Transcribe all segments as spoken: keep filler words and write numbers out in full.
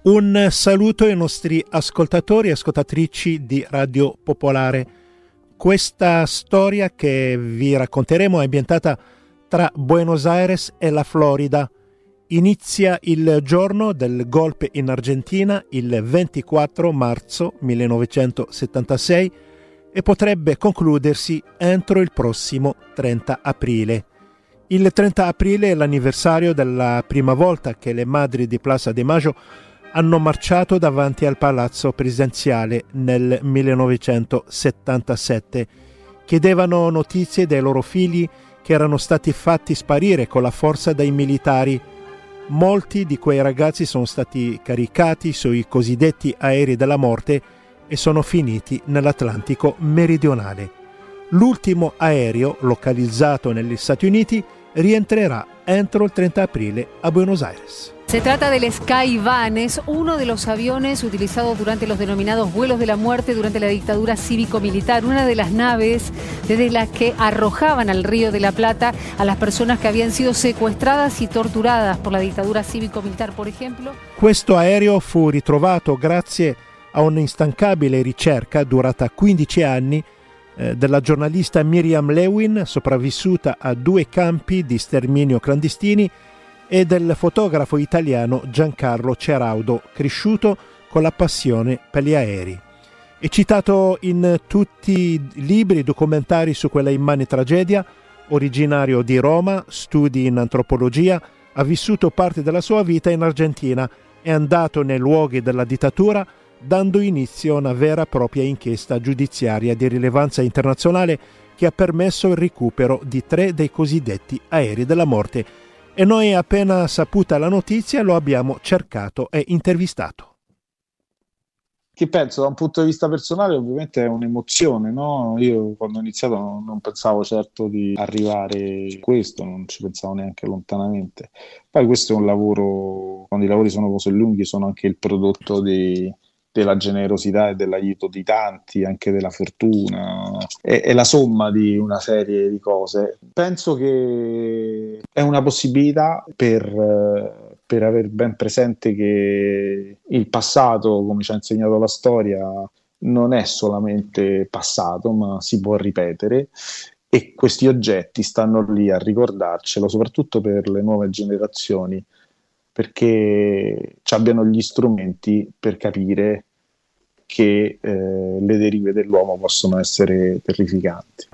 Un saluto ai nostri ascoltatori e ascoltatrici di Radio Popolare. Questa storia che vi racconteremo è ambientata tra Buenos Aires e la Florida. Inizia il giorno del golpe in Argentina, il ventiquattro marzo millenovecentosettantasei, e potrebbe concludersi entro il prossimo trenta aprile. Il trenta aprile è l'anniversario della prima volta che le madri di Plaza de Mayo hanno marciato davanti al palazzo presidenziale nel millenovecentosettantasette. Chiedevano notizie dei loro figli che erano stati fatti sparire con la forza dai militari. Molti di quei ragazzi sono stati caricati sui cosiddetti aerei della morte e sono finiti nell'Atlantico meridionale. L'ultimo aereo, localizzato negli Stati Uniti, rientrerà entro il trenta aprile a Buenos Aires. Se trata del Skyvanes, uno de los aviones utilizados durante los denominados vuelos de la muerte durante la dictadura cívico-militar, una de las naves desde las que arrojaban al Río de la Plata a las personas que habían sido secuestradas y torturadas por la dictadura cívico-militar, por ejemplo. Questo aereo fu ritrovato grazie a un'instancabile ricerca durata quindici anni eh, della giornalista Miriam Lewin, sopravvissuta a due campi di sterminio clandestini, e del fotografo italiano Giancarlo Ceraudo, cresciuto con la passione per gli aerei. È citato in tutti i libri e documentari su quella immane tragedia. Originario di Roma, studi in antropologia, ha vissuto parte della sua vita in Argentina, è andato nei luoghi della dittatura, dando inizio a una vera e propria inchiesta giudiziaria di rilevanza internazionale che ha permesso il recupero di tre dei cosiddetti aerei della morte. E noi, appena saputa la notizia, lo abbiamo cercato e intervistato. Che penso, da un punto di vista personale, ovviamente è un'emozione, no? Io quando ho iniziato non, non pensavo certo di arrivare a questo, non ci pensavo neanche lontanamente. Poi questo è un lavoro, quando i lavori sono così lunghi, sono anche il prodotto di... della generosità e dell'aiuto di tanti, anche della fortuna, è, è la somma di una serie di cose. Penso che è una possibilità per, per aver ben presente che il passato, come ci ha insegnato la storia, non è solamente passato, ma si può ripetere, e questi oggetti stanno lì a ricordarcelo, soprattutto per le nuove generazioni, perché ci abbiano gli strumenti per capire che eh, le derive dell'uomo possono essere terrificanti.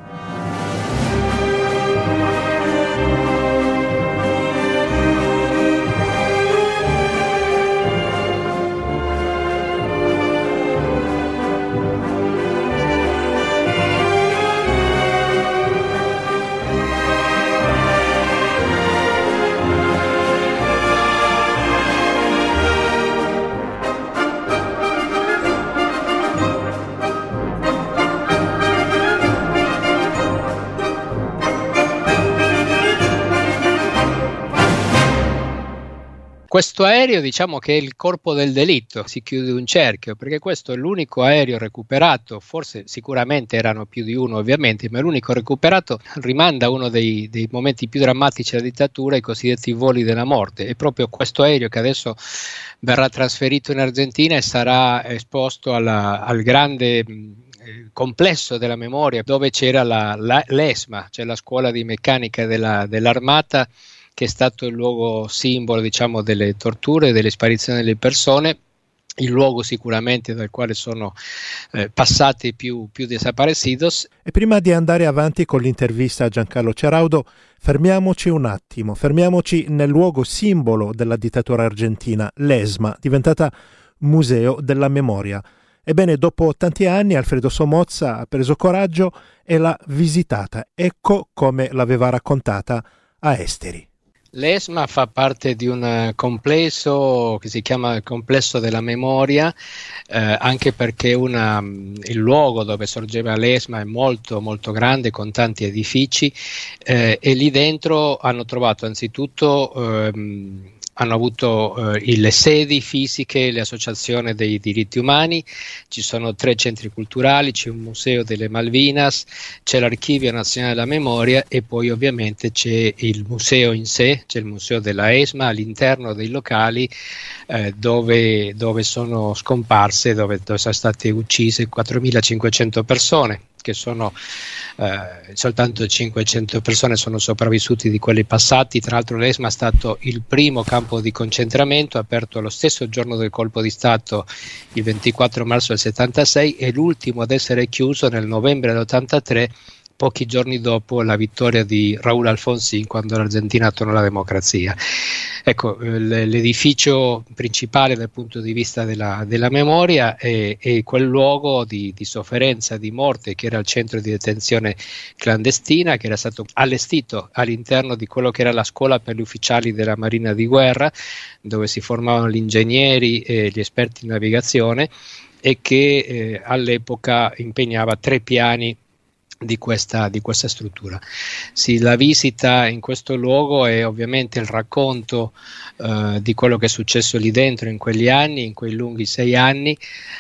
Questo aereo, diciamo che è il corpo del delitto, si chiude un cerchio, perché questo è l'unico aereo recuperato, forse sicuramente erano più di uno ovviamente, ma l'unico recuperato rimanda a uno dei, dei momenti più drammatici della dittatura, i cosiddetti voli della morte. È proprio questo aereo che adesso verrà trasferito in Argentina e sarà esposto alla, al grande complesso della memoria, dove c'era la, la, l'ESMA, cioè la scuola di meccanica della, dell'armata, che è stato il luogo simbolo, diciamo, delle torture, delle sparizioni delle persone, il luogo sicuramente dal quale sono eh, passati più, più desaparecidos. E prima di andare avanti con l'intervista a Giancarlo Ceraudo, fermiamoci un attimo, fermiamoci nel luogo simbolo della dittatura argentina, l'ESMA, diventata Museo della Memoria. Ebbene, dopo tanti anni Alfredo Somozza ha preso coraggio e l'ha visitata. Ecco come l'aveva raccontata a Esteri. L'ESMA fa parte di un complesso che si chiama il complesso della memoria, eh, anche perché una, il luogo dove sorgeva l'ESMA è molto molto grande, con tanti edifici, eh, e lì dentro hanno trovato anzitutto ehm, hanno avuto eh, le sedi fisiche, le associazioni dei diritti umani, ci sono tre centri culturali, c'è un museo delle Malvinas, c'è l'Archivio Nazionale della Memoria e poi ovviamente c'è il museo in sé, c'è il museo della ESMA all'interno dei locali eh, dove, dove sono scomparse, dove, dove sono state uccise quattromilacinquecento persone, che sono eh, soltanto cinquecento persone sono sopravvissute di quelli passati. Tra l'altro l'ESMA è stato il primo campo di concentramento aperto lo stesso giorno del colpo di Stato, il ventiquattro marzo del settantasei, e l'ultimo ad essere chiuso nel novembre dell'ottantatré, pochi giorni dopo la vittoria di Raúl Alfonsín, quando l'Argentina tornò alla democrazia. Ecco, l'edificio principale dal punto di vista della, della memoria è, è quel luogo di, di sofferenza, di morte, che era il centro di detenzione clandestina, che era stato allestito all'interno di quello che era la scuola per gli ufficiali della Marina di Guerra, dove si formavano gli ingegneri e gli esperti in navigazione, e che eh, all'epoca impegnava tre piani Di questa, di questa struttura. Sì, la visita in questo luogo è ovviamente il racconto eh, di quello che è successo lì dentro in quegli anni, in quei lunghi sei anni,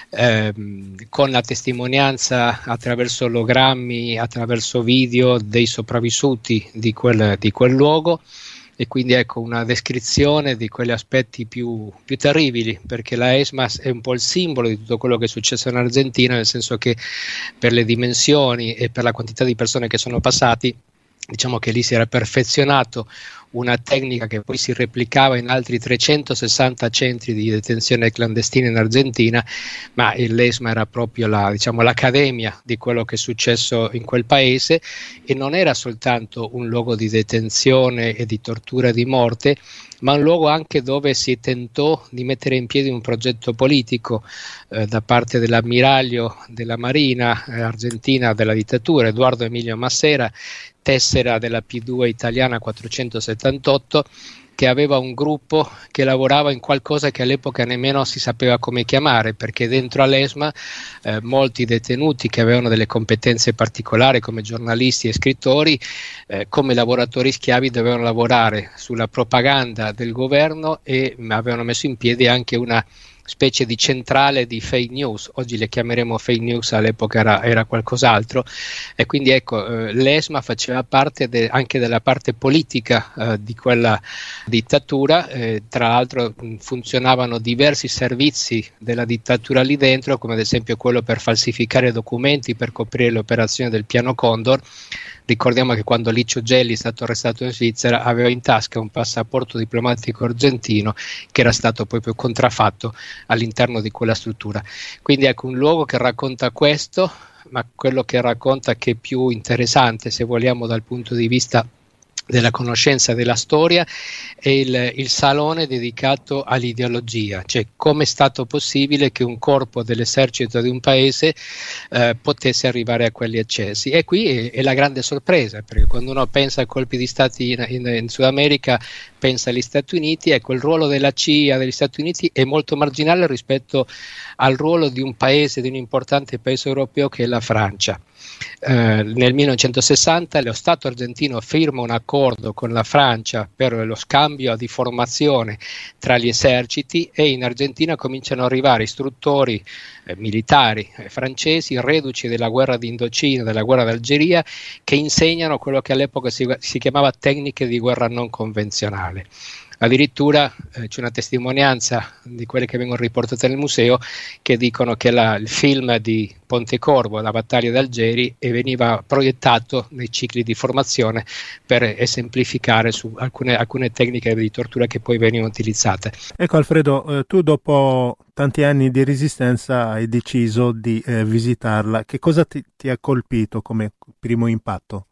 ehm, con la testimonianza attraverso ologrammi, attraverso video dei sopravvissuti di quel, di quel luogo. E quindi ecco una descrizione di quegli aspetti più, più terribili, perché la ESMA è un po' il simbolo di tutto quello che è successo in Argentina, nel senso che per le dimensioni e per la quantità di persone che sono passati, diciamo che lì si era perfezionato una tecnica che poi si replicava in altri trecentosessanta centri di detenzione clandestina in Argentina, ma l'ESMA era proprio la, diciamo, l'accademia di quello che è successo in quel paese, e non era soltanto un luogo di detenzione e di tortura e di morte, ma un luogo anche dove si tentò di mettere in piedi un progetto politico eh, da parte dell'ammiraglio della Marina eh, argentina della dittatura, Eduardo Emilio Massera, tessera della P due italiana quattrocentosettantotto, che aveva un gruppo che lavorava in qualcosa che all'epoca nemmeno si sapeva come chiamare, perché dentro all'ESMA eh, molti detenuti che avevano delle competenze particolari come giornalisti e scrittori, eh, come lavoratori schiavi, dovevano lavorare sulla propaganda del governo e avevano messo in piedi anche una specie di centrale di fake news. Oggi le chiameremo fake news, all'epoca era, era qualcos'altro, e quindi ecco eh, l'ESMA faceva parte de, anche della parte politica eh, di quella dittatura. Eh, tra l'altro mh, funzionavano diversi servizi della dittatura lì dentro, come ad esempio quello per falsificare documenti per coprire le operazioni del piano Condor. Ricordiamo che quando Licio Gelli è stato arrestato in Svizzera aveva in tasca un passaporto diplomatico argentino che era stato poi, poi contraffatto all'interno di quella struttura. Quindi ecco un luogo che racconta questo, ma quello che racconta che è più interessante, se vogliamo, dal punto di vista della conoscenza della storia, è il, il salone dedicato all'ideologia, cioè come è stato possibile che un corpo dell'esercito di un paese eh, potesse arrivare a quegli eccessi. E qui è, è la grande sorpresa, perché quando uno pensa a colpi di Stati in, in, in Sud America pensa agli Stati Uniti, ecco il ruolo della C I A degli Stati Uniti è molto marginale rispetto al ruolo di un paese, di un importante paese europeo che è la Francia. Eh, nel millenovecentosessanta lo Stato argentino firma un accordo con la Francia per lo scambio di formazione tra gli eserciti, e in Argentina cominciano ad arrivare istruttori eh, militari eh, francesi, reduci della guerra di Indocina, della guerra d'Algeria, che insegnano quello che all'epoca si, si chiamava tecniche di guerra non convenzionale. Addirittura eh, c'è una testimonianza di quelle che vengono riportate nel museo che dicono che la, il film di Pontecorvo, la battaglia d'Algeri, e veniva proiettato nei cicli di formazione per esemplificare su alcune, alcune tecniche di tortura che poi venivano utilizzate. Ecco Alfredo, eh, tu dopo tanti anni di resistenza hai deciso di eh, visitarla. Che cosa ti, ti ha colpito come primo impatto?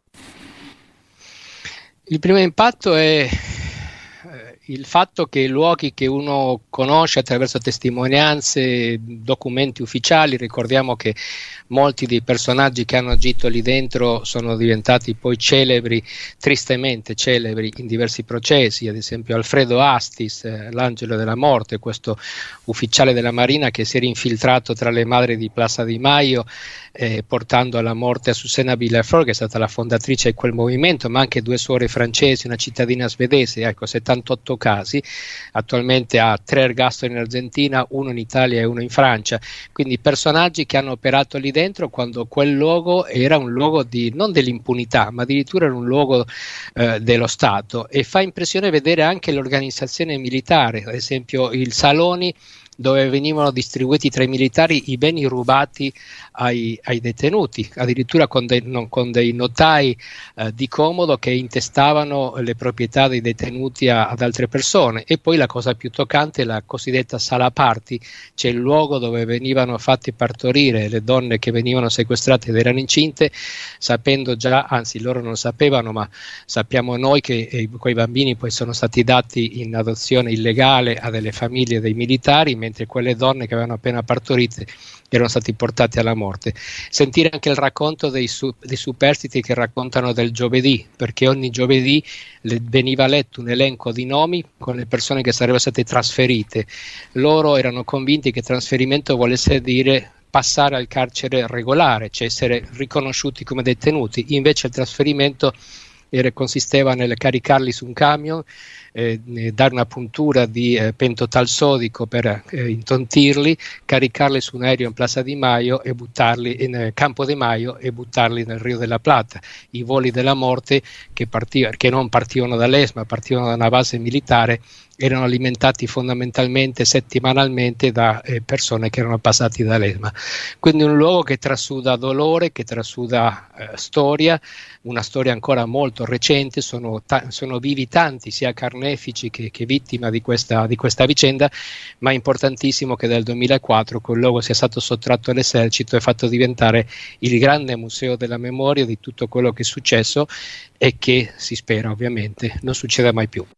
Il primo impatto è il fatto che i luoghi che uno conosce attraverso testimonianze, documenti ufficiali, ricordiamo che molti dei personaggi che hanno agito lì dentro sono diventati poi celebri, tristemente celebri, in diversi processi, ad esempio Alfredo Astis, eh, l'angelo della morte, questo ufficiale della Marina che si era infiltrato tra le madri di Plaza di Mayo, eh, portando alla morte a Susana Villaflor, che è stata la fondatrice di quel movimento, ma anche due suore francesi, una cittadina svedese, ecco, settantotto ottantotto casi, attualmente ha tre ergastoli in Argentina, uno in Italia e uno in Francia, quindi personaggi che hanno operato lì dentro quando quel luogo era un luogo di, non dell'impunità, ma addirittura era un luogo eh, dello Stato, e fa impressione vedere anche l'organizzazione militare, ad esempio i saloni dove venivano distribuiti tra i militari i beni rubati ai, ai detenuti, addirittura con dei, non, con dei notai eh, di comodo che intestavano le proprietà dei detenuti a, ad altre persone. E poi la cosa più toccante è la cosiddetta sala party, cioè il luogo dove venivano fatte partorire le donne che venivano sequestrate ed erano incinte, sapendo già, anzi loro non sapevano, ma sappiamo noi che eh, quei bambini poi sono stati dati in adozione illegale a delle famiglie dei militari, mentre quelle donne che avevano appena partorite erano stati portati alla morte. Sentire anche il racconto dei, su, dei superstiti che raccontano del giovedì, perché ogni giovedì le, veniva letto un elenco di nomi con le persone che sarebbero state trasferite. Loro erano convinti che trasferimento volesse dire passare al carcere regolare, cioè essere riconosciuti come detenuti. Invece il trasferimento era, consisteva nel caricarli su un camion, Eh, dare una puntura di eh, pentotal sodico per eh, intontirli, caricarli su un aereo in Plaza Di Maio e buttarli in eh, Campo de Mayo e buttarli nel Rio della Plata. I voli della morte che, partiv- che non partivano dall'Est ma partivano da una base militare erano alimentati fondamentalmente settimanalmente da eh, persone che erano passati dall'ESMA. Quindi un luogo che trasuda dolore, che trasuda eh, storia, una storia ancora molto recente, sono, ta- sono vivi tanti sia carnefici che, che vittima di questa, di questa vicenda, ma è importantissimo che dal duemilaquattro quel luogo sia stato sottratto all'esercito e fatto diventare il grande museo della memoria di tutto quello che è successo e che si spera ovviamente non succeda mai più.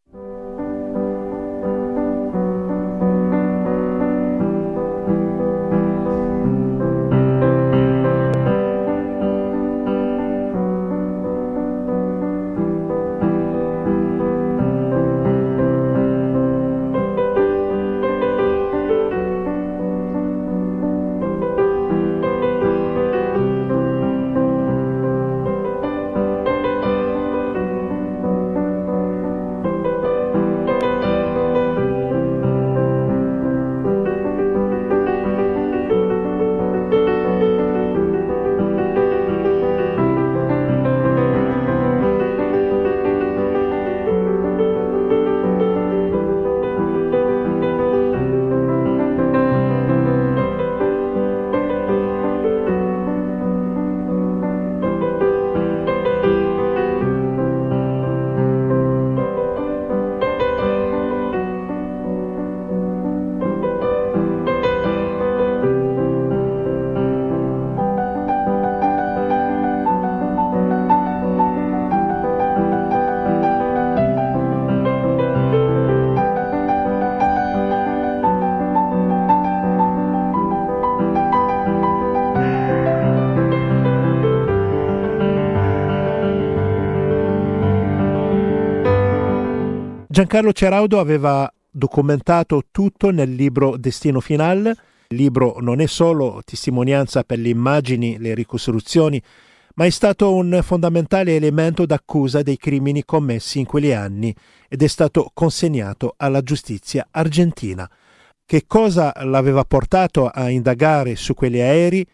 Giancarlo Ceraudo aveva documentato tutto nel libro Destino Final. Il libro non è solo testimonianza per le immagini, le ricostruzioni, ma è stato un fondamentale elemento d'accusa dei crimini commessi in quegli anni ed è stato consegnato alla giustizia argentina. Che cosa l'aveva portato a indagare su quegli aerei?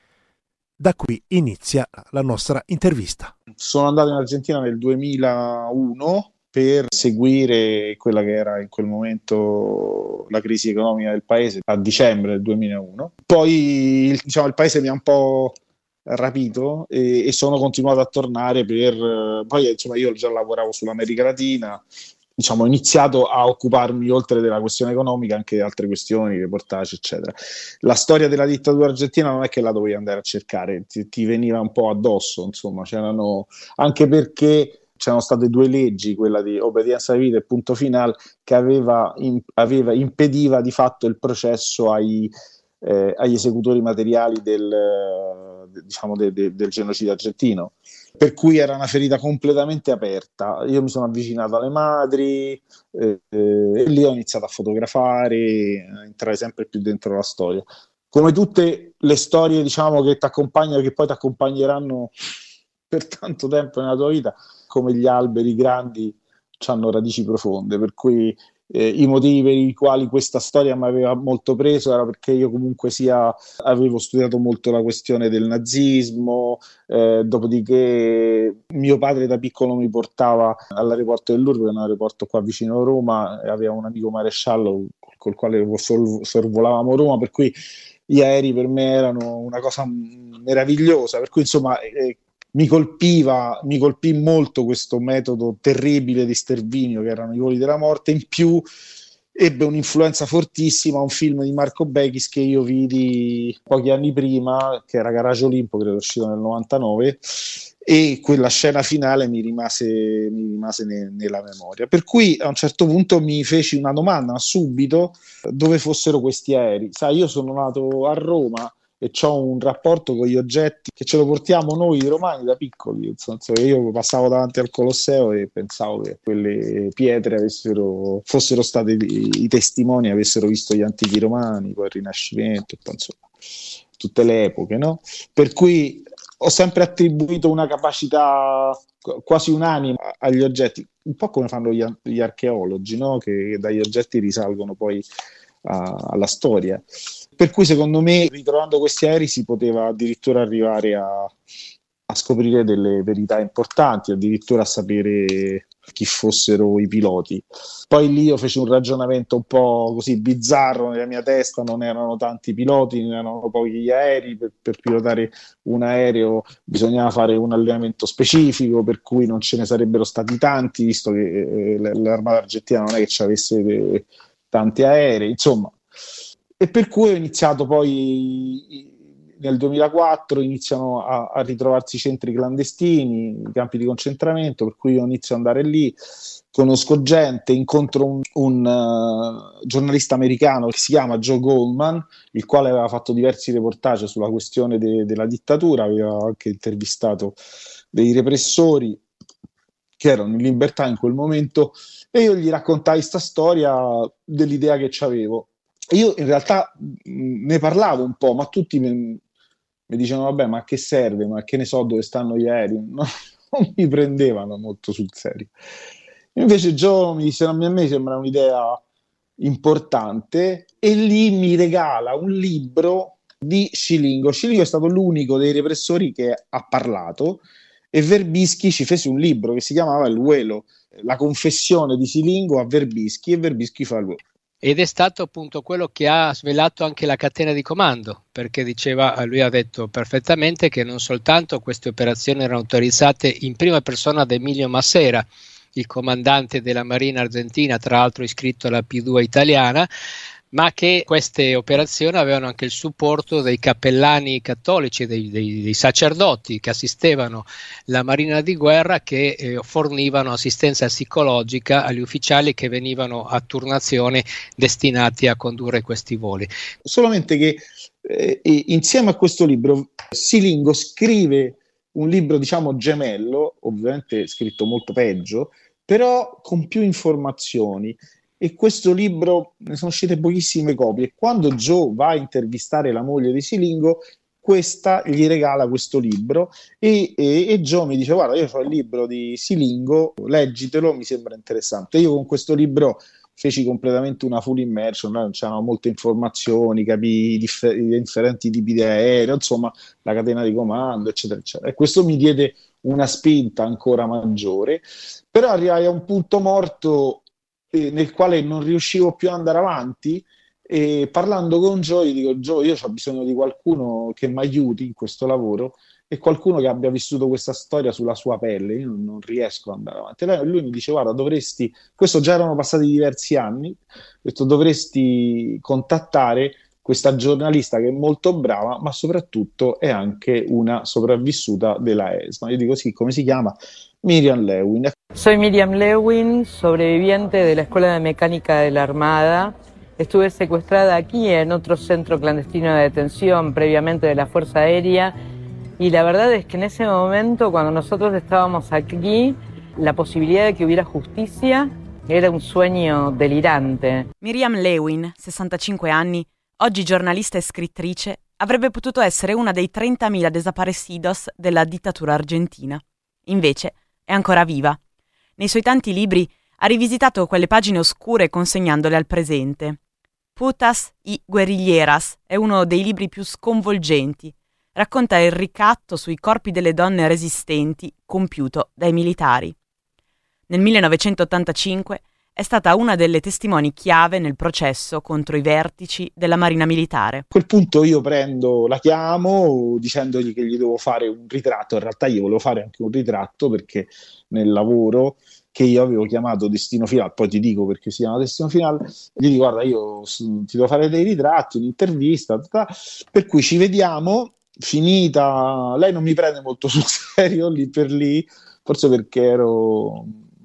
Da qui inizia la nostra intervista. Sono andato in Argentina nel duemilauno per seguire quella che era in quel momento la crisi economica del paese a dicembre del duemilauno. Poi il, diciamo, il paese mi ha un po' rapito e, e sono continuato a tornare per... Poi insomma io già lavoravo sull'America Latina, diciamo ho iniziato a occuparmi oltre della questione economica anche di altre questioni, reportage eccetera. La storia della dittatura argentina non è che la dovevi andare a cercare, ti, ti veniva un po' addosso, insomma, c'erano anche perché c'erano state due leggi, quella di obbedienza civile e punto finale, che aveva, in, aveva impediva di fatto il processo ai, eh, agli esecutori materiali del, eh, diciamo de, de, del genocidio argentino, per cui era una ferita completamente aperta. Io mi sono avvicinato alle madri eh, eh, e lì ho iniziato a fotografare, a entrare sempre più dentro la storia. Come tutte le storie, diciamo, che ti accompagnano, che poi ti accompagneranno per tanto tempo nella tua vita, come gli alberi grandi hanno radici profonde, per cui eh, i motivi per i quali questa storia mi aveva molto preso era perché io comunque sia avevo studiato molto la questione del nazismo, eh, dopodiché mio padre da piccolo mi portava all'aeroporto dell'Urbe, che è un aeroporto qua vicino a Roma, e aveva un amico maresciallo col quale sor- sorvolavamo Roma, per cui gli aerei per me erano una cosa meravigliosa, per cui insomma eh, mi colpiva, mi colpì molto questo metodo terribile di sterminio che erano i voli della morte. In più ebbe un'influenza fortissima un film di Marco Beckis che io vidi pochi anni prima, che era Garage Olimpo, credo uscito nel novantanove, e quella scena finale mi rimase, mi rimase ne, nella memoria. Per cui a un certo punto mi feci una domanda subito, dove fossero questi aerei. Sai, io sono nato a Roma e ho un rapporto con gli oggetti che ce lo portiamo noi romani da piccoli, nel senso che io passavo davanti al Colosseo e pensavo che quelle pietre avessero, fossero state i, i testimoni, avessero visto gli antichi romani, poi il Rinascimento, insomma, tutte le epoche, no? Per cui ho sempre attribuito una capacità quasi unanime agli oggetti, un po' come fanno gli, gli archeologi, no? Che dagli oggetti risalgono poi a, alla storia. Per cui secondo me, ritrovando questi aerei, si poteva addirittura arrivare a, a scoprire delle verità importanti, addirittura a sapere chi fossero i piloti. Poi lì io feci un ragionamento un po' così bizzarro nella mia testa, non erano tanti piloti, ne erano pochi gli aerei, per, per pilotare un aereo bisognava fare un allenamento specifico, per cui non ce ne sarebbero stati tanti, visto che eh, l'Armata Argentina non è che ci avesse de, tanti aerei, insomma. E per cui ho iniziato poi, nel duemilaquattro, iniziano a, a ritrovarsi i centri clandestini, i campi di concentramento, per cui io inizio ad andare lì, conosco gente, incontro un, un uh, giornalista americano che si chiama Joe Goldman, il quale aveva fatto diversi reportage sulla questione de, della dittatura, aveva anche intervistato dei repressori che erano in libertà in quel momento, e io gli raccontai questa storia dell'idea che c'avevo. Io in realtà mh, ne parlavo un po', ma tutti mi, mi dicevano vabbè, ma a che serve, ma che ne so dove stanno gli aerei, no, non mi prendevano molto sul serio. Invece Joe mi disse, a me sembra un'idea importante, e lì mi regala un libro di Scilingo. Scilingo è stato l'unico dei repressori che ha parlato, e Verbischi ci fece un libro che si chiamava Il Vuelo, la confessione di Scilingo a Verbischi, e Verbischi fa il vuelo. Ed è stato appunto quello che ha svelato anche la catena di comando, perché diceva, lui ha detto perfettamente che non soltanto queste operazioni erano autorizzate in prima persona da Emilio Massera, il comandante della Marina Argentina, tra l'altro iscritto alla P due italiana, ma che queste operazioni avevano anche il supporto dei cappellani cattolici, dei, dei, dei sacerdoti che assistevano la Marina di guerra, che eh, fornivano assistenza psicologica agli ufficiali che venivano a turnazione destinati a condurre questi voli. Solamente che eh, insieme a questo libro Scilingo scrive un libro, diciamo, gemello, ovviamente scritto molto peggio, però con più informazioni. E questo libro, ne sono uscite pochissime copie. Quando Joe va a intervistare la moglie di Scilingo, questa gli regala questo libro, e, e, e Joe mi dice guarda, io ho il libro di Scilingo, leggitelo, mi sembra interessante. Io con questo libro feci completamente una full immersion, no? C'erano molte informazioni, capii i differ- differenti tipi di aereo, insomma la catena di comando, eccetera eccetera, e questo mi diede una spinta ancora maggiore. Però arrivai a un punto morto eh, nel quale non riuscivo più ad andare avanti, e parlando con Joe gli dico Joe, io ho bisogno di qualcuno che mi aiuti in questo lavoro, e qualcuno che abbia vissuto questa storia sulla sua pelle, io non, non riesco ad andare avanti. E lui mi dice guarda, dovresti, questo già erano passati diversi anni, ho detto dovresti contattare questa giornalista che è molto brava, ma soprattutto è anche una sopravvissuta della ESMA. Io dico sì, come si chiama? Miriam Lewin. Soy Miriam Lewin, sobreviviente de la Escuela de Mecánica de la Armada. Estuve secuestrada aquí en otro centro clandestino de detención previamente de la Fuerza Aérea, y la verdad es que en ese momento, cuando nosotros estábamos aquí, la posibilidad de que hubiera justicia era un sueño delirante. Miriam Lewin, sessantacinque anni, oggi giornalista e scrittrice, avrebbe potuto essere una dei trentamila desaparecidos della dittatura argentina. Invece è ancora viva. Nei suoi tanti libri ha rivisitato quelle pagine oscure consegnandole al presente. Putas y guerrilleras è uno dei libri più sconvolgenti. Racconta il ricatto sui corpi delle donne resistenti compiuto dai militari. Nel millenovecentottantacinque è stata una delle testimoni chiave nel processo contro i vertici della Marina Militare. A quel punto io prendo, la chiamo dicendogli che gli devo fare un ritratto. In realtà io volevo fare anche un ritratto perché nel lavoro che io avevo chiamato Destino Finale, poi ti dico perché si chiama Destino Finale, gli dico guarda io ti devo fare dei ritratti, un'intervista, per cui ci vediamo, finita, lei non mi prende molto sul serio lì per lì, forse perché ero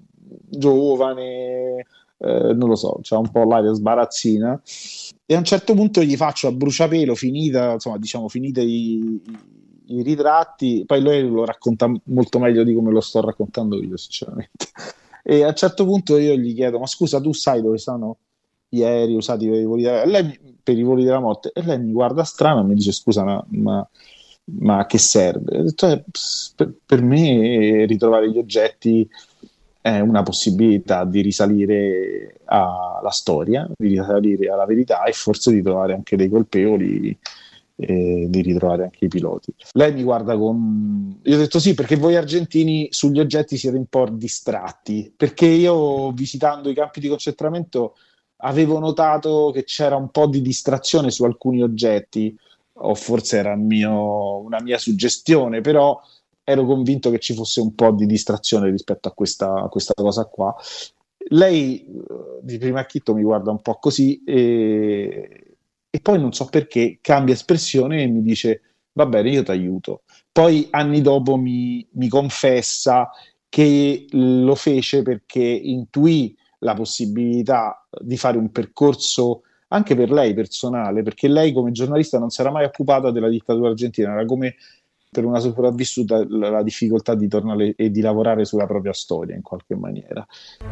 giovane, eh, non lo so, c'ha un po' l'aria sbarazzina, e a un certo punto gli faccio a bruciapelo, finita, insomma, diciamo, finite i, i ritratti, poi lui lo racconta molto meglio di come lo sto raccontando io, sinceramente. E a un certo punto io gli chiedo, ma scusa, tu sai dove sono gli aerei usati per i voli della, lei, per i voli della morte? E lei mi guarda strano e mi dice, scusa, ma, ma, ma a che serve? Ho detto, eh, per, per me ritrovare gli oggetti è una possibilità di risalire alla storia, di risalire alla verità e forse di trovare anche dei colpevoli, e di ritrovare anche i piloti. Lei mi guarda con... Io ho detto sì, perché voi argentini sugli oggetti siete un po' distratti, perché io visitando i campi di concentramento avevo notato che c'era un po' di distrazione su alcuni oggetti, o forse era mio, una mia suggestione, però ero convinto che ci fosse un po' di distrazione rispetto a questa, a questa cosa qua. Lei di primo acchito mi guarda un po' così e, e poi non so perché cambia espressione e mi dice va bene, io ti aiuto. Poi anni dopo mi, mi confessa che lo fece perché intuì la possibilità di fare un percorso anche per lei personale, perché lei come giornalista non si era mai occupata della dittatura argentina, era come per una sopravvissuta la, la difficoltà di tornare e di lavorare sulla propria storia in qualche maniera.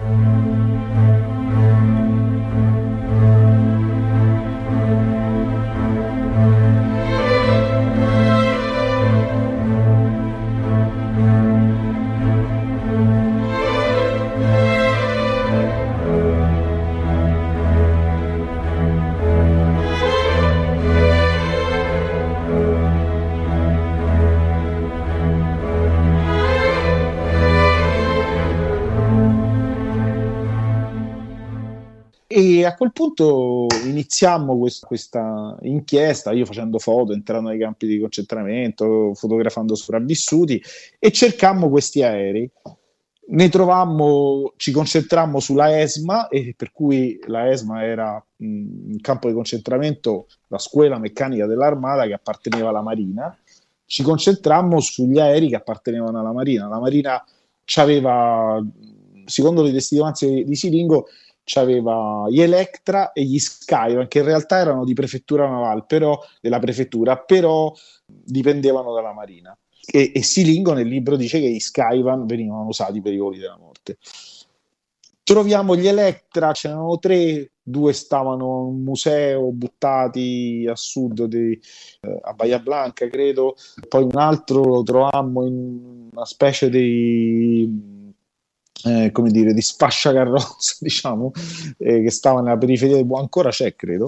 E a quel punto iniziammo quest- questa inchiesta, io facendo foto, entrando nei campi di concentramento, fotografando sopravvissuti, e cercammo questi aerei. Ne trovammo, ci concentrammo sulla ESMA, e per cui la ESMA era un campo di concentramento, la scuola meccanica dell'Armata che apparteneva alla Marina. Ci concentrammo sugli aerei che appartenevano alla Marina. La Marina c'aveva, secondo le testimonianze di Silingo, c'aveva gli Electra e gli Skyvan, che in realtà erano di prefettura navale, però della prefettura, però dipendevano dalla Marina. E, e Silingo nel libro dice che gli Skyvan venivano usati per i voli della morte. Troviamo gli Electra, c'erano tre, due stavano in un museo buttati a sud di, eh, a Bahia Blanca, credo, poi un altro lo trovammo in una specie di Eh, come dire, di sfasciacarrozza, diciamo, eh, che stava nella periferia di Buon, ancora c'è, credo.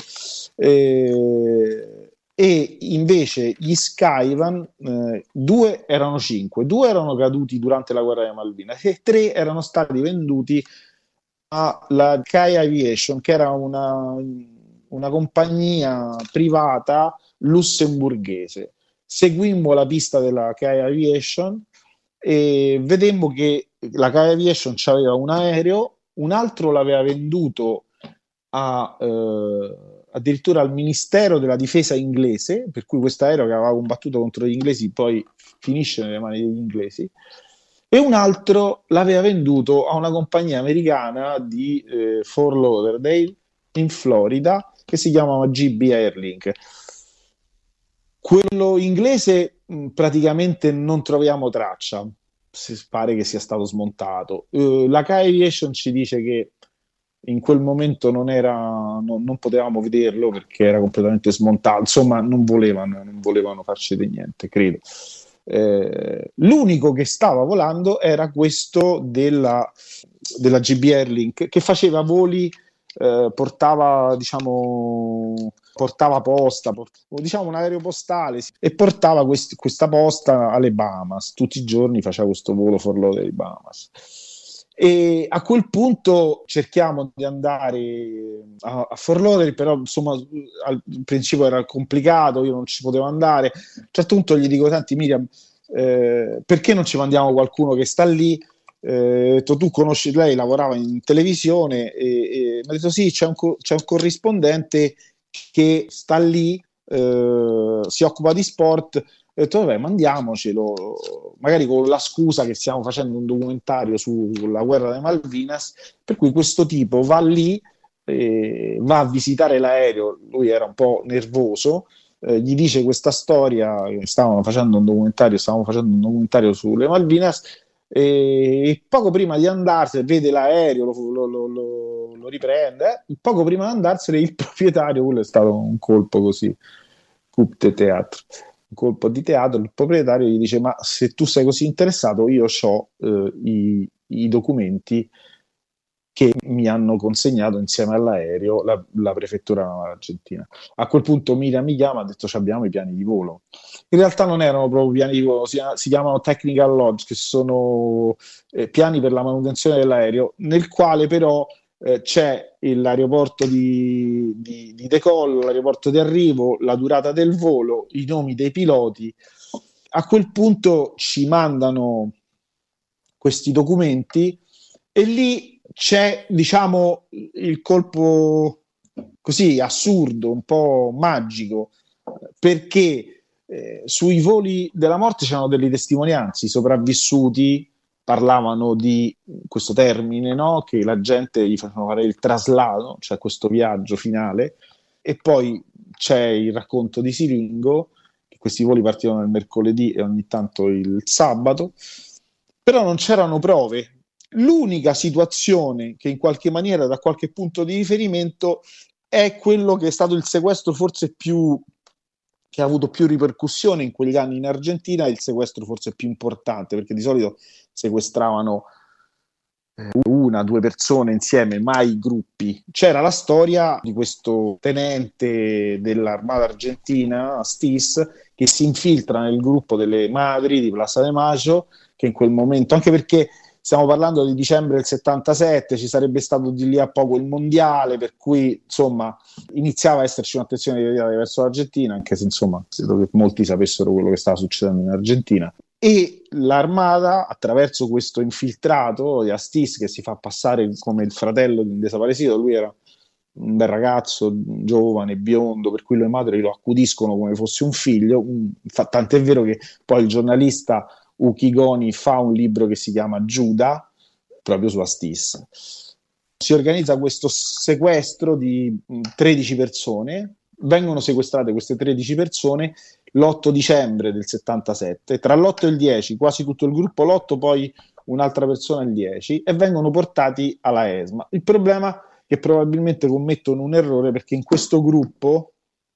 Eh, e invece gli Skyvan, eh, due erano cinque, due erano caduti durante la guerra di Malvinas e tre erano stati venduti alla K I Aviation, che era una, una compagnia privata lussemburghese. Seguimmo la pista della K I Aviation e vedemmo che la K I Aviation aveva un aereo, un altro l'aveva venduto a, eh, addirittura al Ministero della Difesa inglese, per cui questo aereo che aveva combattuto contro gli inglesi poi finisce nelle mani degli inglesi, e un altro l'aveva venduto a una compagnia americana di eh, Fort Lauderdale in Florida che si chiamava G B Airlink. Quello inglese mh, praticamente non troviamo traccia, si pare che sia stato smontato. Uh, la K I Aviation ci dice che in quel momento non era, no, non potevamo vederlo perché era completamente smontato, insomma non volevano, non volevano farci di niente, credo. Eh, l'unico che stava volando era questo della della G B Airlink, che faceva voli, eh, portava diciamo portava posta, port- diciamo un aereo postale, e portava quest- questa posta alle Bahamas. Tutti i giorni faceva questo volo for load dei Bahamas. E a quel punto cerchiamo di andare a, a Fort Lauderdale, però insomma al principio era complicato, io non ci potevo andare. A un certo punto gli dico: senti Miriam, eh, perché non ci mandiamo qualcuno che sta lì? Eh, detto, tu conosci, lei lavorava in televisione, e, e mi ha detto sì, c'è un, co- c'è un corrispondente che sta lì, eh, si occupa di sport. Ho detto vabbè, mandiamocelo, magari con la scusa che stiamo facendo un documentario sulla guerra delle Malvinas, per cui questo tipo va lì, eh, va a visitare l'aereo, lui era un po' nervoso, eh, gli dice questa storia, che stavano facendo un documentario, stavamo facendo un documentario sulle Malvinas, e, e poco prima di andarsene vede l'aereo, lo, lo, lo, lo, lo riprende, eh, poco prima di andarsene il proprietario, quello è stato un colpo così, coup de théâtre. Colpo di teatro, il proprietario gli dice: ma se tu sei così interessato, io ho eh, i, i documenti che mi hanno consegnato insieme all'aereo la, la prefettura argentina. A quel punto Miriam mi chiama, ha detto: abbiamo i piani di volo. In realtà non erano proprio piani di volo, si, si chiamano technical logs, che sono eh, piani per la manutenzione dell'aereo, nel quale però Eh, c'è l'aeroporto di, di, di decollo, l'aeroporto di arrivo, la durata del volo, i nomi dei piloti. A quel punto ci mandano questi documenti e lì c'è, diciamo, il colpo così assurdo, un po' magico, perché eh, sui voli della morte c'erano delle testimonianze, i sopravvissuti parlavano di questo termine, no? Che la gente gli facevano fare il traslado, cioè questo viaggio finale, e poi c'è il racconto di Siringo, che questi voli partivano il mercoledì e ogni tanto il sabato, però non c'erano prove. L'unica situazione che in qualche maniera, da qualche punto di riferimento, è quello che è stato il sequestro forse più che ha avuto più ripercussione in quegli anni in Argentina, è il sequestro forse più importante, perché di solito sequestravano una, due persone insieme, mai gruppi. C'era la storia di questo tenente dell'Armata Argentina, Astis, che si infiltra nel gruppo delle madri di Plaza de Mayo, che in quel momento, anche perché stiamo parlando di dicembre del settantasette, ci sarebbe stato di lì a poco il mondiale, per cui insomma iniziava a esserci un'attenzione verso l'Argentina, anche se insomma credo che molti sapessero quello che stava succedendo in Argentina. E l'Armata, attraverso questo infiltrato di Astis, che si fa passare come il fratello di un desaparecido, lui era un bel ragazzo, giovane, biondo, per cui le madri lo accudiscono come fosse un figlio, tant'è vero che poi il giornalista Uchigoni fa un libro che si chiama Giuda, proprio su Astis. Si organizza questo sequestro di tredici persone, vengono sequestrate queste tredici persone l'otto dicembre del settantasette, tra l'otto e il dieci, quasi tutto il gruppo l'otto, poi un'altra persona il dieci, e vengono portati alla ESMA. Il problema è che probabilmente commettono un errore, perché in questo gruppo,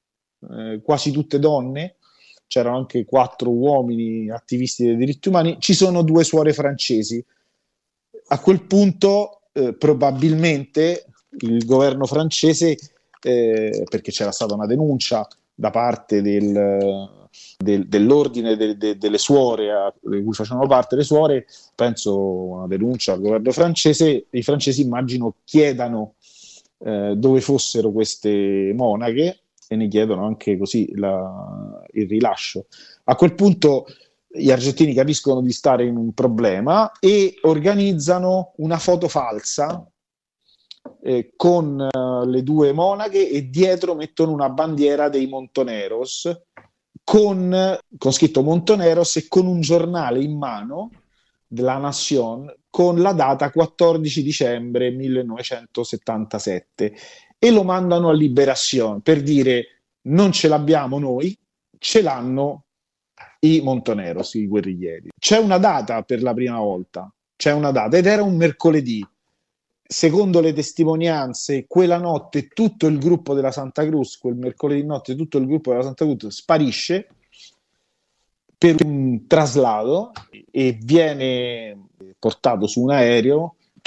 eh, quasi tutte donne, c'erano anche quattro uomini attivisti dei diritti umani, ci sono due suore francesi. A quel punto eh, probabilmente il governo francese, eh, perché c'era stata una denuncia da parte del, del, dell'ordine de, de, delle suore a, di cui facevano parte le suore, penso una denuncia al governo francese, i francesi immagino chiedano eh, dove fossero queste monache, e ne chiedono anche così la, il rilascio. A quel punto gli argentini capiscono di stare in un problema e organizzano una foto falsa eh, con uh, le due monache, e dietro mettono una bandiera dei Montoneros con, con scritto Montoneros e con un giornale in mano della Nación con la data quattordici dicembre millenovecentosettantasette, e lo mandano a Liberación per dire: non ce l'abbiamo noi, ce l'hanno i Montoneros, i guerriglieri. C'è una data per la prima volta, c'è una data, ed era un mercoledì. Secondo le testimonianze, quella notte tutto il gruppo della Santa Cruz, quel mercoledì notte tutto il gruppo della Santa Cruz sparisce per un traslado e viene portato su un aereo.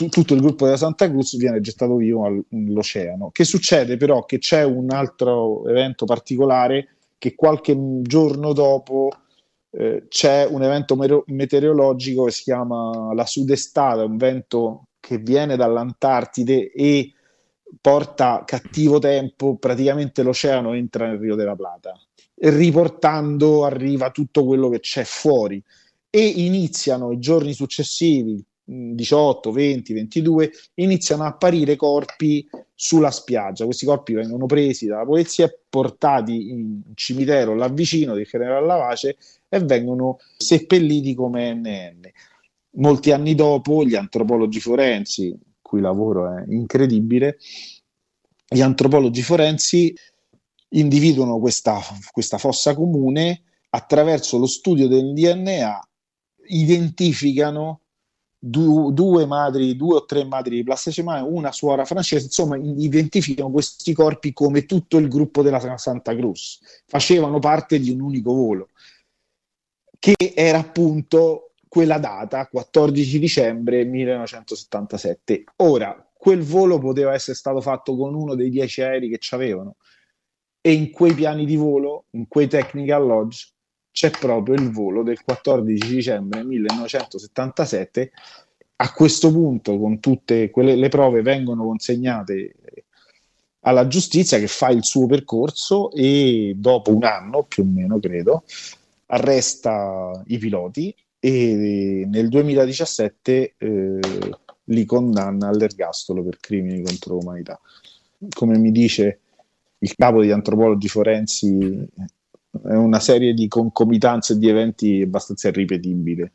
t- tutto il gruppo della Santa Cruz viene gettato vivo all'oceano. Che succede però? Che c'è un altro evento particolare, che qualche giorno dopo eh, c'è un evento mero- meteorologico che si chiama la sudestata, un vento che viene dall'Antartide e porta cattivo tempo, praticamente l'oceano entra nel Rio della Plata e riportando arriva tutto quello che c'è fuori, e iniziano i giorni successivi, diciotto, venti, ventidue, iniziano a apparire corpi sulla spiaggia. Questi corpi vengono presi dalla polizia e portati in un cimitero là vicino del General Lavace e vengono seppelliti come N N. Molti anni dopo gli antropologi forensi, il cui lavoro è incredibile, gli antropologi forensi individuano questa, questa fossa comune, attraverso lo studio del D N A identificano du, due madri, due o tre madri di plasticemia, una suora francese, insomma identificano questi corpi come tutto il gruppo della Santa Cruz, facevano parte di un unico volo, che era appunto quella data, quattordici dicembre millenovecentosettantasette. Ora, quel volo poteva essere stato fatto con uno dei dieci aerei che c'avevano, e in quei piani di volo, in quei technical lodge, c'è proprio il volo del quattordici dicembre millenovecentosettantasette. A questo punto, con tutte quelle le prove, vengono consegnate alla giustizia, che fa il suo percorso e dopo un anno, più o meno credo, arresta i piloti e nel duemiladiciassette eh, li condanna all'ergastolo per crimini contro l'umanità. Come mi dice il capo degli antropologi forensi, è una serie di concomitanze di eventi abbastanza irripetibile.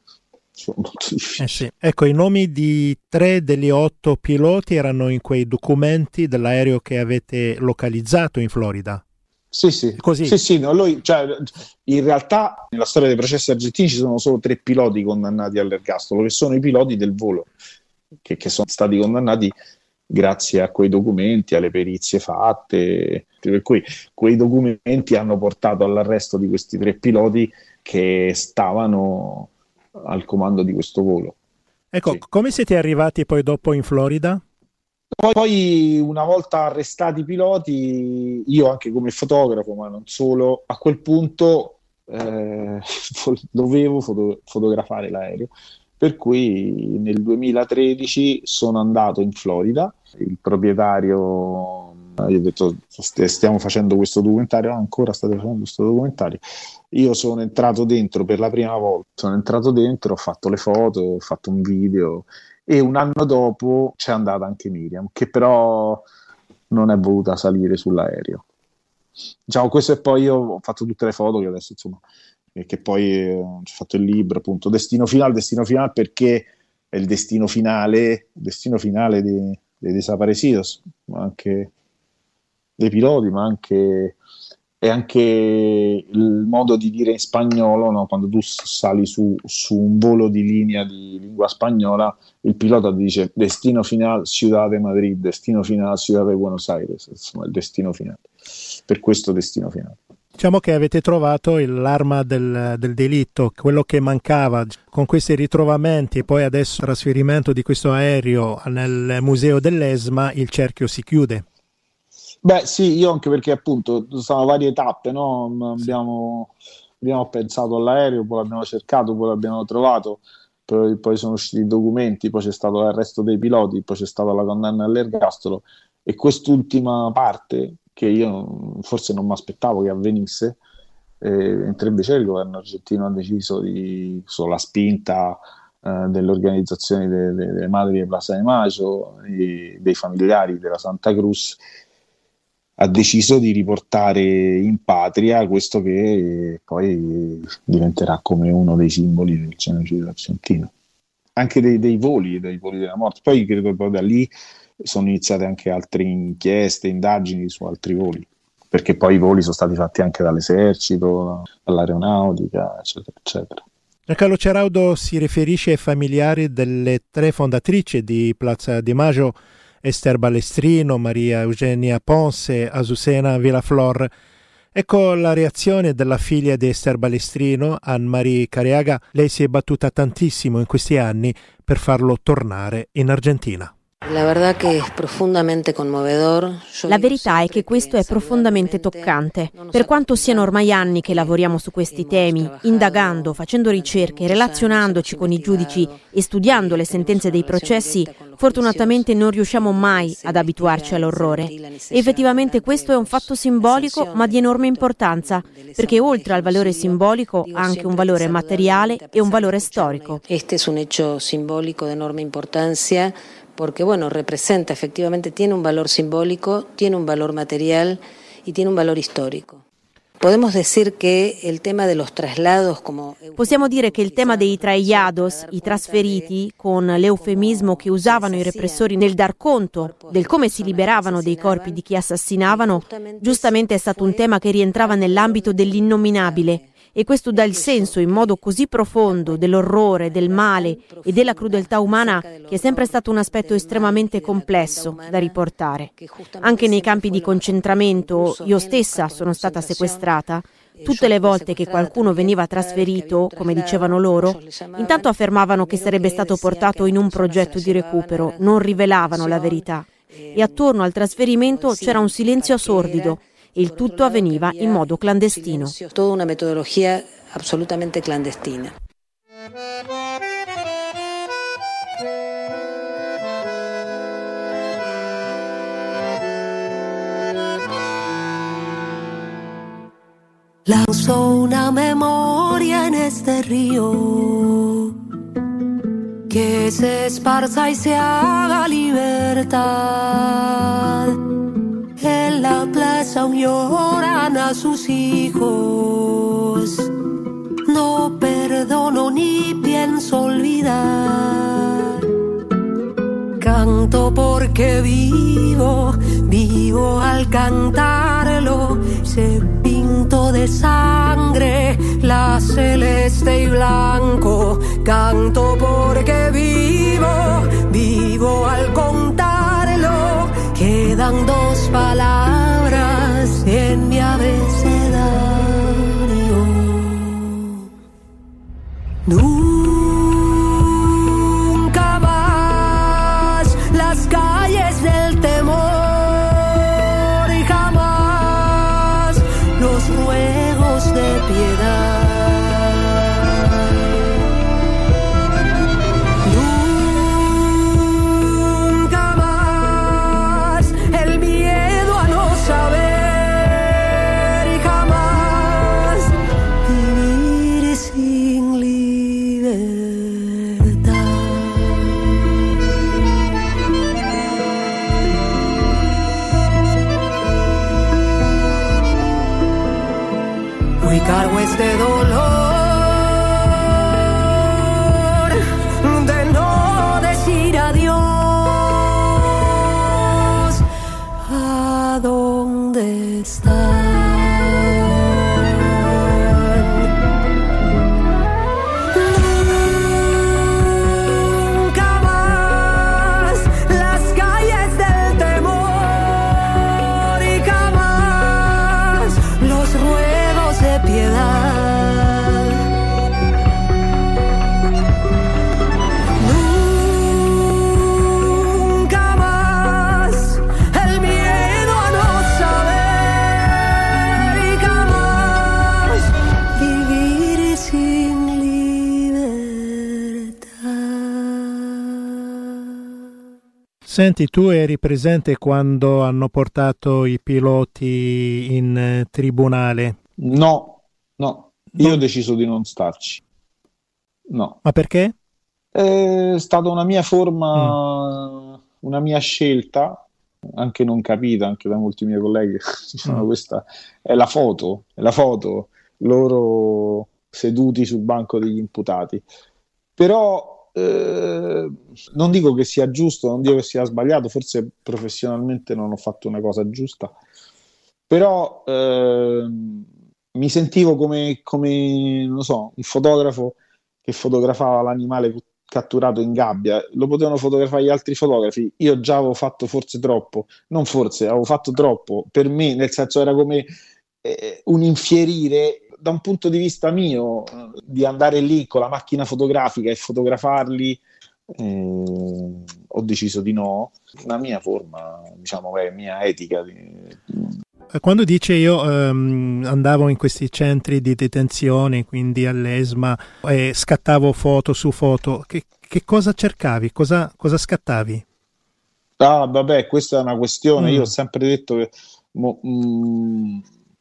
Eh sì. Ecco, i nomi di tre degli otto piloti erano in quei documenti dell'aereo che avete localizzato in Florida. Sì, sì, così. Sì, sì, no, lui, cioè, in realtà nella storia dei processi argentini ci sono solo tre piloti condannati all'ergastolo, che sono i piloti del volo, che, che sono stati condannati grazie a quei documenti, alle perizie fatte, per cui quei documenti hanno portato all'arresto di questi tre piloti che stavano al comando di questo volo. Ecco, sì. Come siete arrivati poi dopo in Florida? Poi, poi una volta arrestati i piloti, io anche come fotografo, ma non solo, a quel punto eh, dovevo foto- fotografare l'aereo. Per cui nel duemilatredici sono andato in Florida, il proprietario gli ho detto stiamo facendo questo documentario, ah, ancora state facendo questo documentario. Io sono entrato dentro per la prima volta, sono entrato dentro, ho fatto le foto, ho fatto un video e un anno dopo c'è andata anche Miriam, che però non è voluta salire sull'aereo. Diciamo, questo e poi io ho fatto tutte le foto che adesso insomma... che poi eh, ho fatto il libro, appunto, Destino Final, Destino Final perché è il destino finale, il destino finale dei, dei desaparecidos, ma anche dei piloti, ma anche è anche il modo di dire in spagnolo, no? Quando tu sali su, su un volo di linea di lingua spagnola, il pilota ti dice destino final Ciudad de Madrid, destino final Ciudad de Buenos Aires, insomma il destino finale, per questo destino finale. Diciamo che avete trovato l'arma del, del delitto, quello che mancava. Con questi ritrovamenti e poi adesso il trasferimento di questo aereo nel museo dell'ESMA, il cerchio si chiude. Beh sì, io anche perché appunto sono varie tappe, no? Abbiamo, abbiamo pensato all'aereo, poi l'abbiamo cercato, poi l'abbiamo trovato, poi, poi sono usciti i documenti, poi c'è stato l'arresto dei piloti, poi c'è stata la condanna all'ergastolo e quest'ultima parte che io forse non mi aspettavo che avvenisse, eh, mentre invece il governo argentino ha deciso di, sulla spinta eh, delle organizzazioni de, de, delle madri di Plaza de Mayo e dei familiari della Santa Cruz, ha deciso di riportare in patria questo che poi diventerà come uno dei simboli del genocidio argentino. Anche dei, dei voli, dei voli della morte. Poi credo che da lì sono iniziate anche altre inchieste, indagini su altri voli, perché poi i voli sono stati fatti anche dall'esercito, dall'aeronautica, eccetera, eccetera. Giancarlo Ceraudo si riferisce ai familiari delle tre fondatrici di Plaza de Mayo, Esther Balestrino, Maria Eugenia Ponce, Azucena Villaflor. Ecco la reazione della figlia di Esther Balestrino, Anne-Marie Careaga. Lei si è battuta tantissimo in questi anni per farlo tornare in Argentina. La verità è che questo è profondamente toccante. Per quanto siano ormai anni che lavoriamo su questi temi, indagando, facendo ricerche, relazionandoci con i giudici e studiando le sentenze dei processi, fortunatamente non riusciamo mai ad abituarci all'orrore. Effettivamente questo è un fatto simbolico, ma di enorme importanza, perché oltre al valore simbolico ha anche un valore materiale e un valore storico. Este es un hecho simbólico de enorme importancia, porque bueno, representa efectivamente, tiene un valor simbólico, tiene un valor material y tiene un valor histórico. Podemos decir que el tema de los traslados como... Possiamo dire che il tema dei traslados, i trasferiti, con l'eufemismo che usavano i repressori nel dar conto del come si liberavano dei corpi di chi assassinavano, giustamente è stato un tema che rientrava nell'ambito dell'innominabile. E questo dà il senso in modo così profondo dell'orrore, del male e della crudeltà umana, che è sempre stato un aspetto estremamente complesso da riportare. Anche nei campi di concentramento, io stessa sono stata sequestrata. Tutte le volte che qualcuno veniva trasferito, come dicevano loro, intanto affermavano che sarebbe stato portato in un progetto di recupero, non rivelavano la verità. E attorno al trasferimento c'era un silenzio sordido. Il tutto avveniva in modo clandestino. Tutta una metodologia assolutamente clandestina. Lanzo una memoria en este río, que se esparza y se haga libertad. En la plaza lloran a sus hijos, no perdono ni pienso olvidar. Canto porque vivo, vivo al cantarlo, se pinto de sangre la celeste y blanco. Canto porque vivo, vivo al contarlo. Quedan dos palabras en mi abecedario. Nunca más las calles del temor y jamás los ruegos de piedad. Cargo este dolor de no decir adiós. ¿A dónde están? Nunca más las calles del temor y jamás los ruegos de piedad. Nunca más el miedo a no saber y jamás vivir sin libertà. Senti, tu eri presente quando hanno portato i piloti in eh, tribunale? No, no, io ho deciso di non starci. No. Ma perché? È stata una mia forma, mm. una mia scelta, anche non capita, anche da molti miei colleghi. Diciamo, mm. Questa è la foto, è la foto, loro seduti sul banco degli imputati. Però eh, non dico che sia giusto, non dico che sia sbagliato, forse professionalmente non ho fatto una cosa giusta, però eh, mi sentivo come, come, non so, un fotografo che fotografava l'animale catturato in gabbia. Lo potevano fotografare gli altri fotografi, io già avevo fatto forse troppo, non forse, avevo fatto troppo per me, nel senso era come eh, un infierire. Da un punto di vista mio, di andare lì con la macchina fotografica e fotografarli, eh, ho deciso di no. La mia forma, diciamo, è mia etica. Quando dice io ehm, andavo in questi centri di detenzione, quindi all'ESMA, e scattavo foto su foto, che, che cosa cercavi? Cosa, cosa scattavi? Ah, vabbè, questa è una questione. Mm. Io ho sempre detto che mo, mm,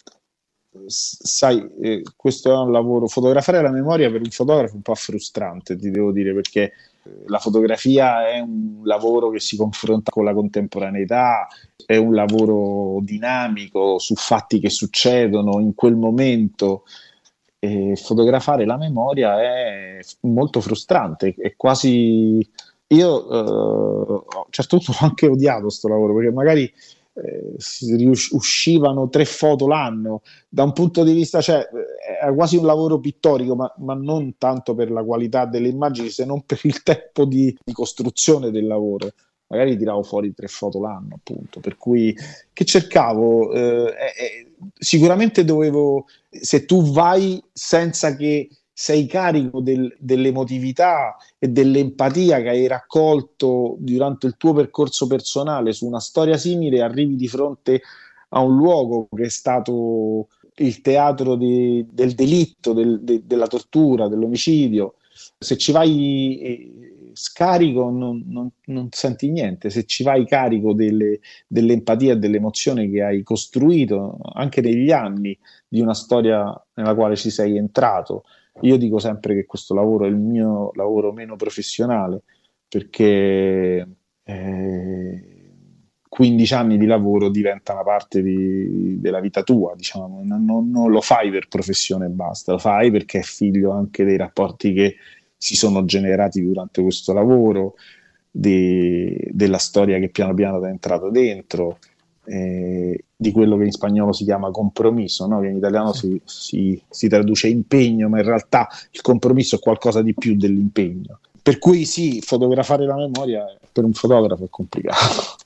sai, eh, questo è un lavoro, fotografare la memoria per un fotografo è un po' frustrante, ti devo dire, perché la fotografia è un lavoro che si confronta con la contemporaneità, è un lavoro dinamico su fatti che succedono in quel momento, e fotografare la memoria è molto frustrante, è quasi... Io eh, a un certo punto ho anche odiato sto lavoro, perché magari Eh, si rius- uscivano tre foto l'anno. Da un punto di vista, cioè, era quasi un lavoro pittorico, ma, ma non tanto per la qualità delle immagini, se non per il tempo di, di costruzione del lavoro. Magari tiravo fuori tre foto l'anno, appunto. Per cui che cercavo? Eh, eh, sicuramente dovevo, se tu vai senza che sei carico del, dell'emotività e dell'empatia che hai raccolto durante il tuo percorso personale su una storia simile, arrivi di fronte a un luogo che è stato il teatro di, del delitto, del, de, della tortura, dell'omicidio. Se ci vai eh, scarico non, non, non senti niente, se ci vai carico delle, dell'empatia e dell'emozione che hai costruito anche negli anni di una storia nella quale ci sei entrato. Io dico sempre che questo lavoro è il mio lavoro meno professionale, perché eh, quindici anni di lavoro diventa una parte di, della vita tua, diciamo. Non, non, non lo fai per professione e basta, lo fai perché è figlio anche dei rapporti che si sono generati durante questo lavoro, di, della storia che piano piano ti è entrata dentro, eh, di quello che in spagnolo si chiama compromesso, no? Che in italiano si, si, si traduce impegno, ma in realtà il compromesso è qualcosa di più dell'impegno. Per cui sì, fotografare la memoria per un fotografo è complicato.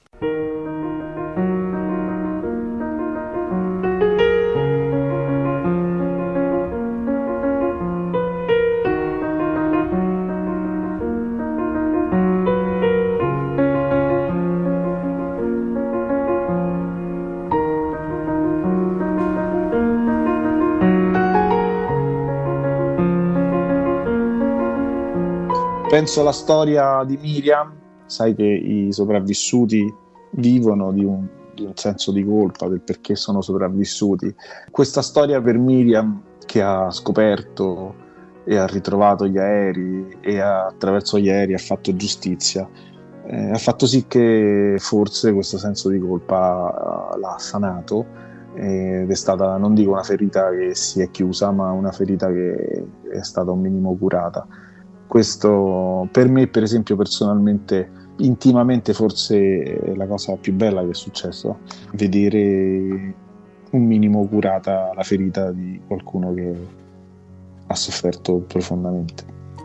Penso alla storia di Miriam, sai che i sopravvissuti vivono di un, di un senso di colpa del perché sono sopravvissuti. Questa storia per Miriam, che ha scoperto e ha ritrovato gli aerei e ha, attraverso gli aerei ha fatto giustizia, eh, ha fatto sì che forse questo senso di colpa uh, l'ha sanato, ed è stata, non dico una ferita che si è chiusa, ma una ferita che è stata un minimo curata. Questo per me, per esempio, personalmente, intimamente, forse è la cosa più bella che è successo, vedere un minimo curata la ferita di qualcuno che ha sofferto profondamente.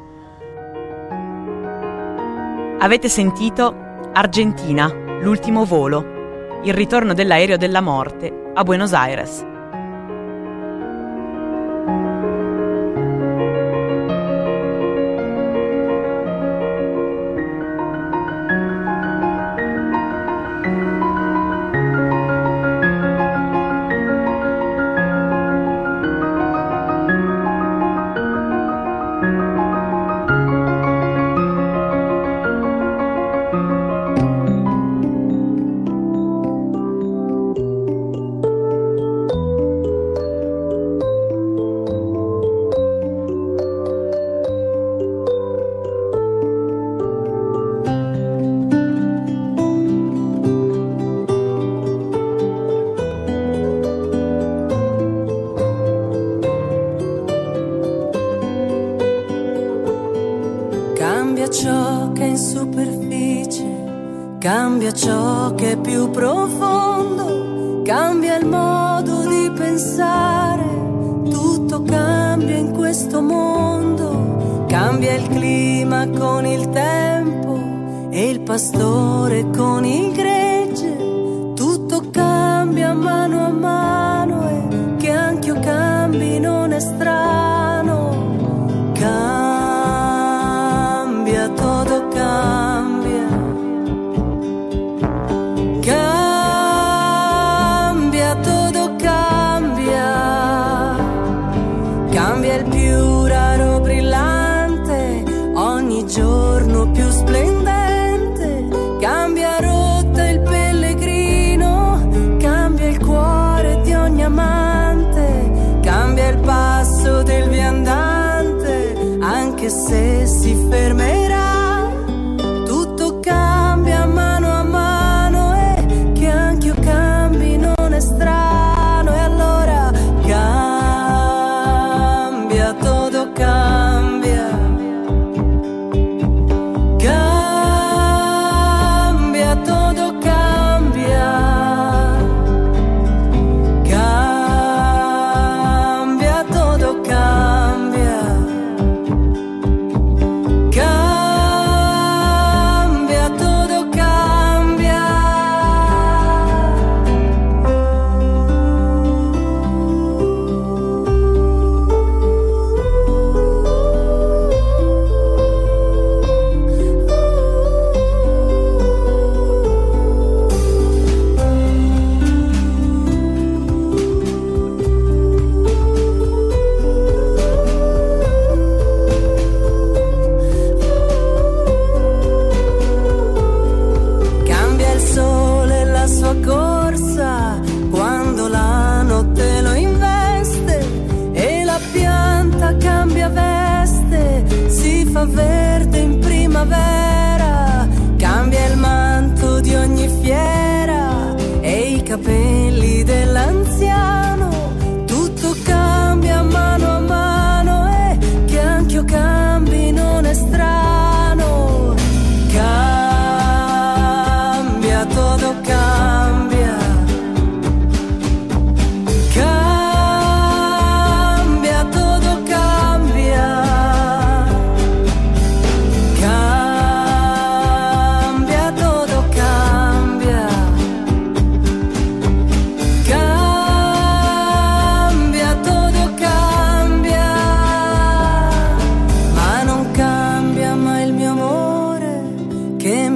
Avete sentito Argentina, l'ultimo volo, il ritorno dell'aereo della morte a Buenos Aires. ciò che è in superficie, cambia ciò che è più profondo, cambia il modo di pensare, tutto cambia in questo mondo, cambia il clima con il tempo e il pastore con il gregge, tutto cambia mano a mano e che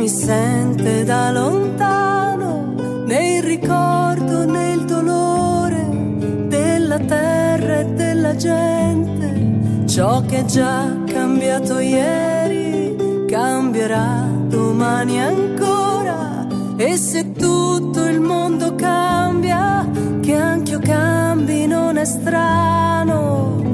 mi sente da lontano, nel ricordo, nel dolore della terra e della gente. Ciò che è già cambiato ieri cambierà domani ancora, e se tutto il mondo cambia, che anch'io cambi non è strano.